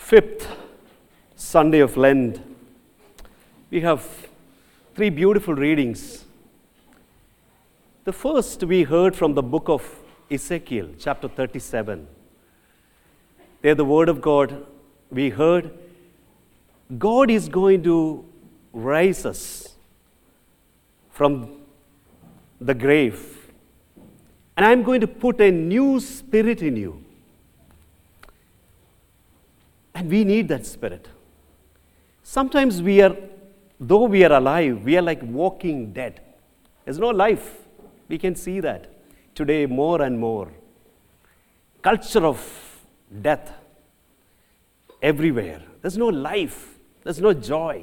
fifth Sunday of Lent, we have three beautiful readings. The first we heard from the book of Ezekiel, chapter 37. There the word of God we heard, God is going to raise us from the grave, and I'm going to put a new spirit in you. And we need that spirit. Sometimes though we are alive, we are like walking dead. There's no life. We can see that today more and more. Culture of death everywhere. There's no life. There's no joy.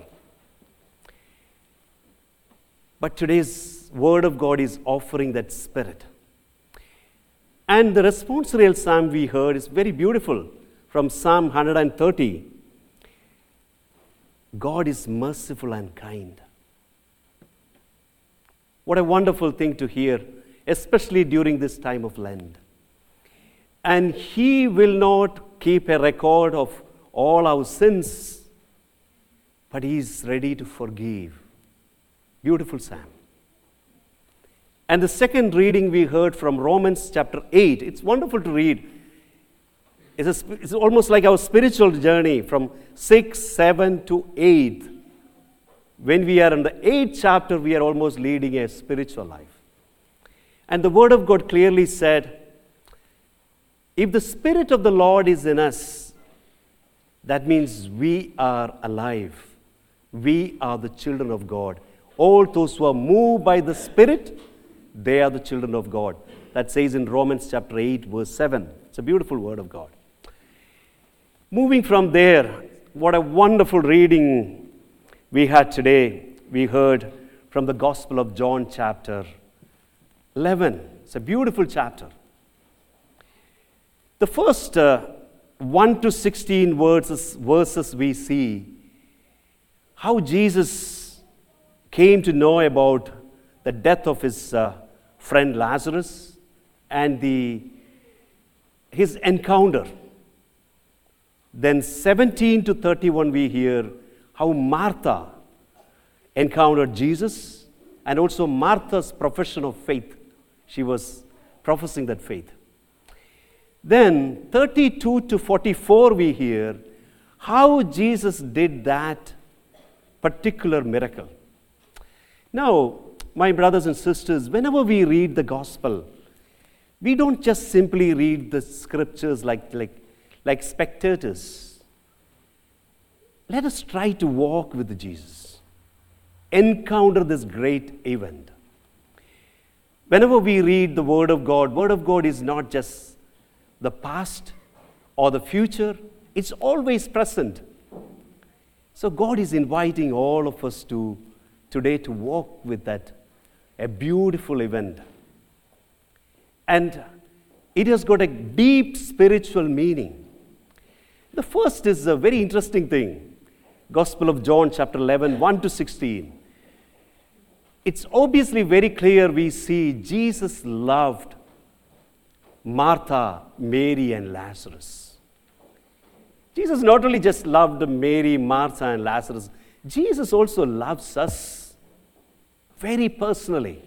But today's word of God is offering that spirit. And the responsorial psalm we heard is very beautiful. From Psalm 130, God is merciful and kind. What a wonderful thing to hear, especially during this time of Lent. And He will not keep a record of all our sins, but He is ready to forgive. Beautiful psalm. And the second reading we heard from Romans chapter 8. It's wonderful to read. It's almost like our spiritual journey from 6, 7 to 8. When we are in the 8th chapter, we are almost leading a spiritual life. And the Word of God clearly said, if the Spirit of the Lord is in us, that means we are alive. We are the children of God. All those who are moved by the Spirit, they are the children of God. That says in Romans chapter 8, verse 7. It's a beautiful Word of God. Moving from there, what a wonderful reading we had today. We heard from the Gospel of John chapter 11. It's a beautiful chapter. The first 1 to 16 verses we see how Jesus came to know about the death of his friend Lazarus and his encounter. Then 17 to 31 we hear how Martha encountered Jesus and also Martha's profession of faith. She was professing that faith. Then 32 to 44 we hear how Jesus did that particular miracle. Now, my brothers and sisters, whenever we read the gospel, we don't just simply read the scriptures like spectators. Let us try to walk with Jesus. Encounter this great event. Whenever we read the Word of God is not just the past or the future. It's always present. So God is inviting all of us today to walk with that, a beautiful event. And it has got a deep spiritual meaning. The first is a very interesting thing. Gospel of John chapter 11, 1 to 16. It's obviously very clear we see Jesus loved Martha, Mary, and Lazarus. Jesus not only just loved Mary, Martha, and Lazarus, Jesus also loves us very personally.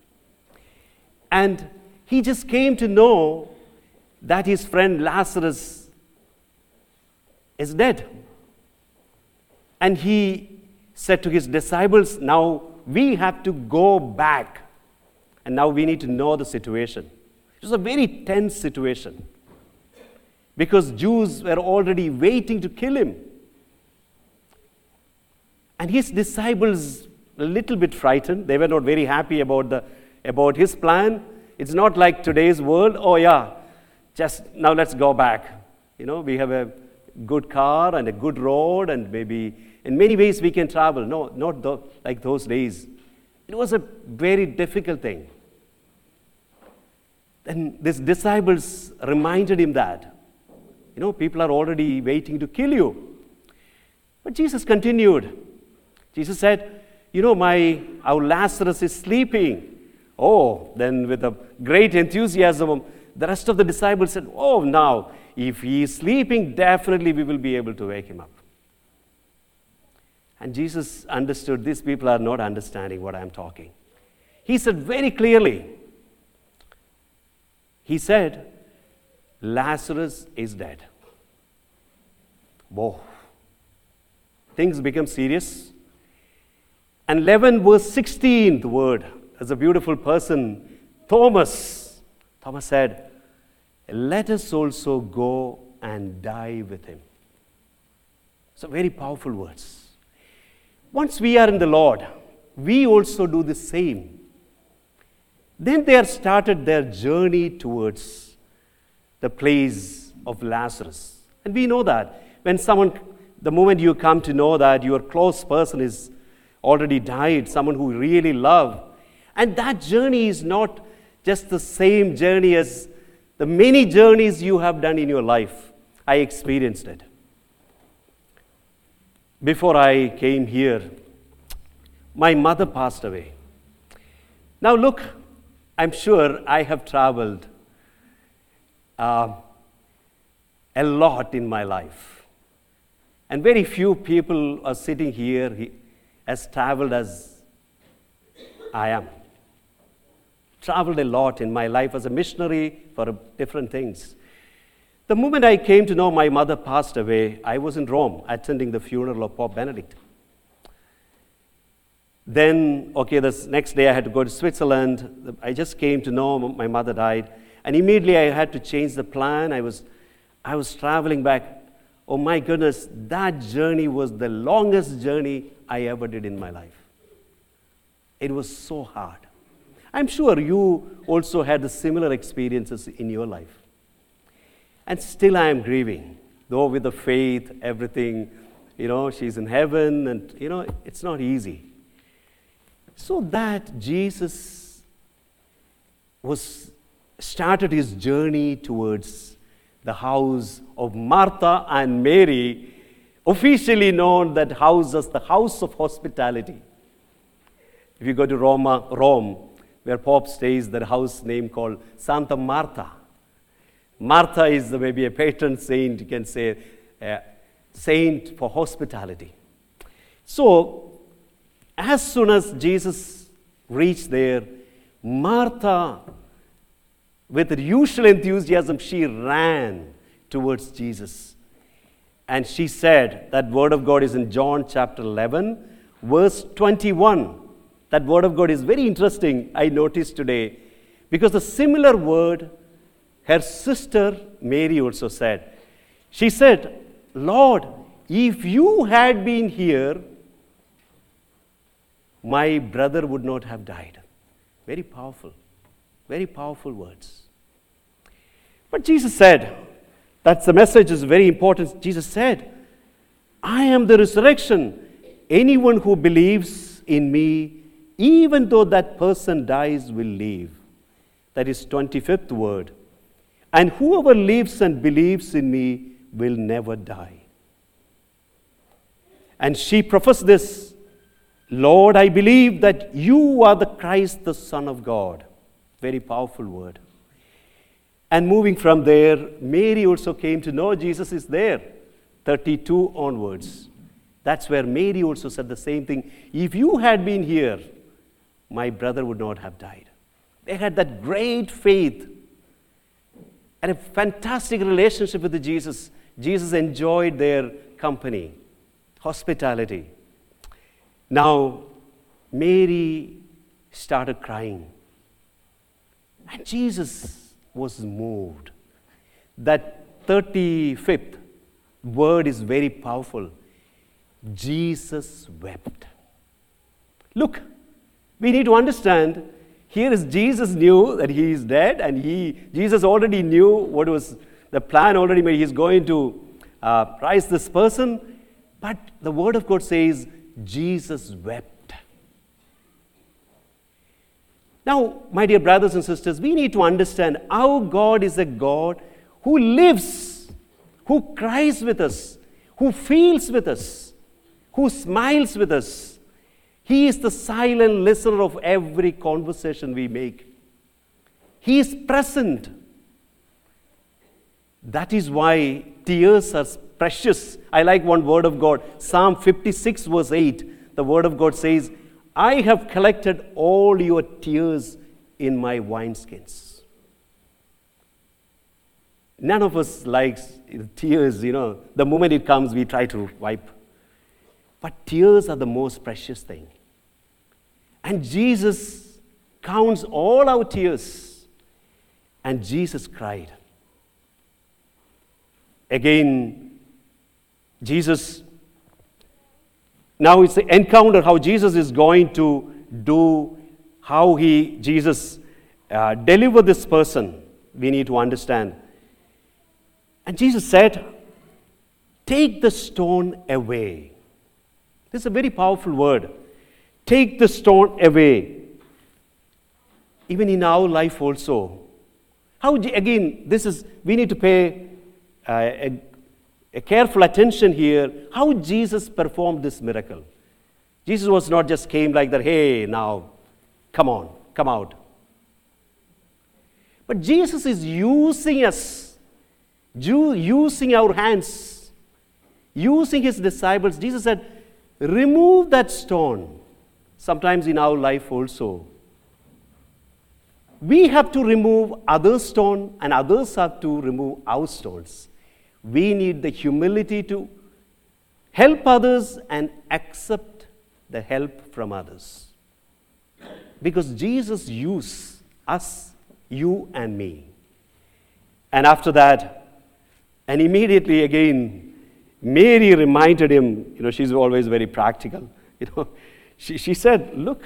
And he just came to know that his friend Lazarus is dead. And he said to his disciples, now we have to go back. And now we need to know the situation. It was a very tense situation. Because Jews were already waiting to kill him. And his disciples, a little bit frightened. They were not very happy about his plan. It's not like today's world. Oh yeah, just now let's go back. We have a good car and a good road, and maybe in many ways we can travel. No, not like those days. It was a very difficult thing. And these disciples reminded him that, people are already waiting to kill you. But Jesus continued. Jesus said, our Lazarus is sleeping. Oh, then with a great enthusiasm, the rest of the disciples said, oh, now, If he is sleeping, definitely we will be able to wake him up. And Jesus understood these people are not understanding what I am talking. He said very clearly, he said, Lazarus is dead. Whoa. Things become serious. And 11 verse 16, the word, as a beautiful person, Thomas said, let us also go and die with him. So very powerful words. Once we are in the Lord, we also do the same. Then they have started their journey towards the place of Lazarus. And we know that when the moment you come to know that your close person is already died, someone who you really love, and that journey is not just the same journey as the many journeys you have done in your life. I experienced it. Before I came here, my mother passed away. Now look, I'm sure I have traveled a lot in my life. And very few people are sitting here as traveled as I am. Traveled a lot in my life as a missionary for different things. The moment I came to know my mother passed away, I was in Rome attending the funeral of Pope Benedict. Then, the next day I had to go to Switzerland. I just came to know my mother died. And immediately I had to change the plan. I was traveling back. Oh my goodness, that journey was the longest journey I ever did in my life. It was so hard. I'm sure you also had the similar experiences in your life. And still I am grieving, though with the faith, everything, she's in heaven, and, it's not easy. So that Jesus started his journey towards the house of Martha and Mary, officially known that house as the house of hospitality. If you go to Rome, where Pope stays, that house name called Santa Marta. Martha is maybe a patron saint, you can say, saint for hospitality. So, as soon as Jesus reached there, Martha, with her usual enthusiasm, she ran towards Jesus. And she said, that word of God is in John chapter 11, verse 21. That word of God is very interesting, I noticed today, because the similar word her sister Mary also said. She said, Lord, if you had been here, my brother would not have died. Very powerful words. But Jesus said, that's the message is very important. Jesus said, I am the resurrection. Anyone who believes in me, even though that person dies, will live. That is 25th word. And whoever lives and believes in me will never die. And she professed this, Lord, I believe that you are the Christ, the Son of God. Very powerful word. And moving from there, Mary also came to know Jesus is there. 32 onwards. That's where Mary also said the same thing. If you had been here, my brother would not have died. They had that great faith and a fantastic relationship with Jesus. Jesus enjoyed their company, hospitality. Now, Mary started crying. And Jesus was moved. That 35th word is very powerful. Jesus wept. Look, we need to understand, here is Jesus knew that he is dead, and Jesus already knew what was the plan already made. He's going to rise this person, but the word of God says Jesus wept. Now, my dear brothers and sisters, we need to understand how God is a God who lives, who cries with us, who feels with us, who smiles with us. He is the silent listener of every conversation we make. He is present. That is why tears are precious. I like one word of God. Psalm 56 verse 8. The word of God says, I have collected all your tears in my wineskins. None of us likes tears, The moment it comes, we try to wipe. But tears are the most precious thing. And Jesus counts all our tears. And Jesus cried. Again, Jesus, now it's the encounter, how Jesus is going to do, how Jesus deliver this person. We need to understand. And Jesus said, take the stone away. This is a very powerful word. Take the stone away. Even in our life also. We need to pay a careful attention here, how Jesus performed this miracle. Jesus was not just came like that, hey, now, come on, come out. But Jesus is using us, using our hands, using his disciples. Jesus said, remove that stone. Sometimes in our life also, we have to remove other stone and others have to remove our stones. We need the humility to help others and accept the help from others. Because Jesus used us, you and me. And after that, and immediately again, Mary reminded him, she's always very practical. She said, look,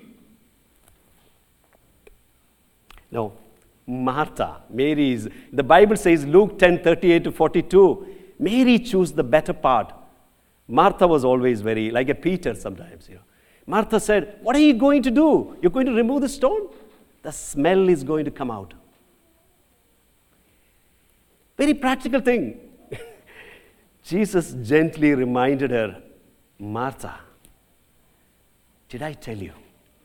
no, Martha, the Bible says, Luke 10:38-42, Mary chose the better part. Martha was always very, like a Peter sometimes. Martha said, what are you going to do? You're going to remove the stone? The smell is going to come out. Very practical thing. Jesus gently reminded her, Martha, did I tell you?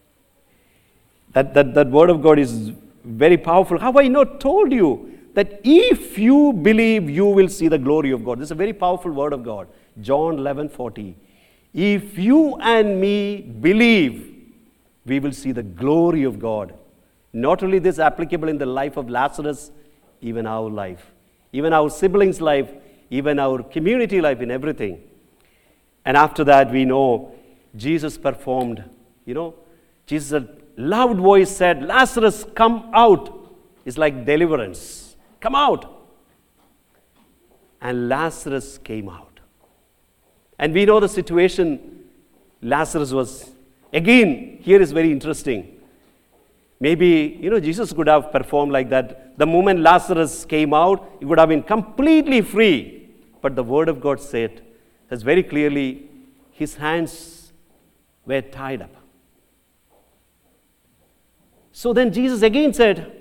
That word of God is very powerful. Have I not told you that if you believe, you will see the glory of God? This is a very powerful word of God. John 11:40. If you and me believe, we will see the glory of God. Not only this applicable in the life of Lazarus, even our life, even our siblings' life, even our community life, in everything. And after that, we know Jesus performed, Jesus said, loud voice said, Lazarus, come out. It's like deliverance. Come out. And Lazarus came out. And we know the situation Lazarus was. Again, here is very interesting. Maybe, Jesus could have performed like that. The moment Lazarus came out, he would have been completely free. But the word of God said, says very clearly, his hands were tied up. So then Jesus again said,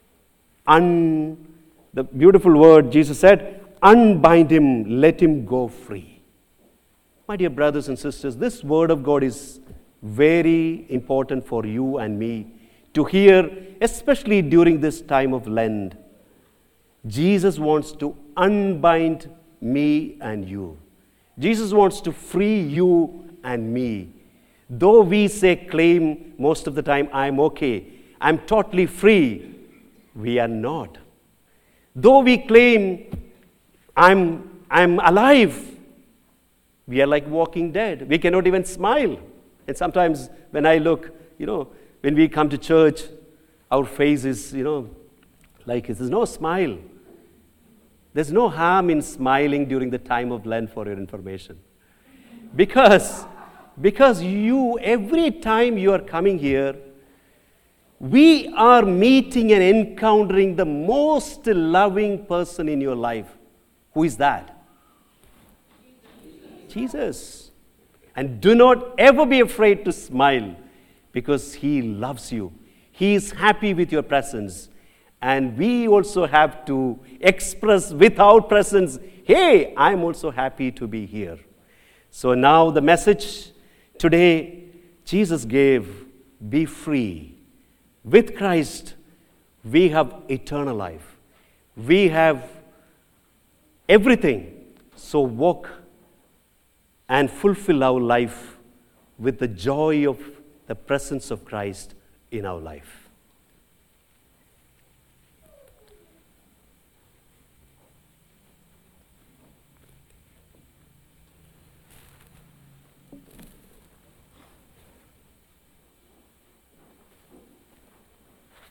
the beautiful word, Jesus said, unbind him, let him go free. My dear brothers and sisters, this word of God is very important for you and me to hear, especially during this time of Lent. Jesus wants to unbind me and you. Jesus wants to free you and me. Though we claim most of the time, I'm okay, I'm totally free, we are not. Though we claim, I'm alive, we are like walking dead. We cannot even smile. And sometimes when I look, when we come to church, our face is, like there's no smile. There's no harm in smiling during the time of Lent, for your information. Because every time you are coming here, we are meeting and encountering the most loving person in your life. Who is that? Jesus. And do not ever be afraid to smile, because he loves you. He is happy with your presence. And we also have to express with our presence, hey, I'm also happy to be here. So now the message today, Jesus gave, be free. With Christ, we have eternal life. We have everything. So walk and fulfill our life with the joy of the presence of Christ in our life.